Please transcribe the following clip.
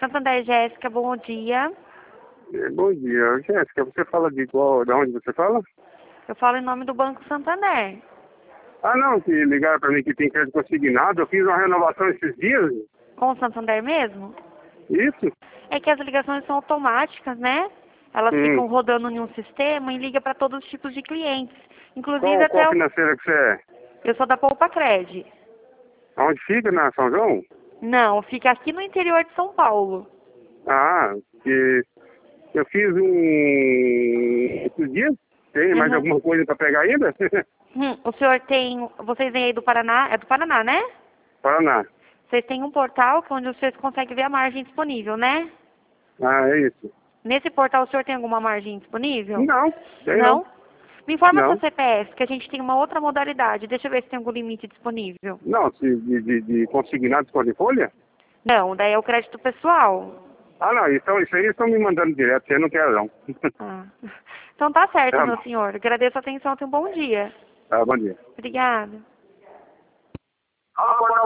Santander, Jéssica, bom dia. Bom dia, Jéssica. Você fala de qual? De onde você fala? Eu falo em nome do Banco Santander. Ah, não, que ligaram para mim que tem crédito consignado. Eu fiz uma renovação esses dias. Com o Santander mesmo? Isso? É que as ligações são automáticas, né? Elas ficam rodando em um sistema e liga para todos os tipos de clientes. Inclusive Qual até financeira que você é? eu sou da Poupa Cred. Onde fica? Na São João? Não, fica aqui no interior de São Paulo. Ah, que eu fiz esses dias. Tem mais Uhum. alguma coisa para pegar ainda? O senhor tem. Vocês vêm aí do Paraná? É do Paraná, né? Paraná. Vocês têm um portal onde vocês conseguem ver a margem disponível, né? Ah, é isso. Nesse portal o senhor tem alguma margem disponível? Não, tem não. Não? Me informa seu Não. CPF, que a gente tem uma outra modalidade. Deixa eu ver se tem algum limite disponível. Não, se de consignados com de folha? Não, daí é o crédito pessoal. Ah, não, então isso aí estão me mandando direto, você não quer não. Ah. Então tá certo, Tá meu bom. senhor. Agradeço a atenção. Tenha um bom dia. Tá, bom dia. Obrigada.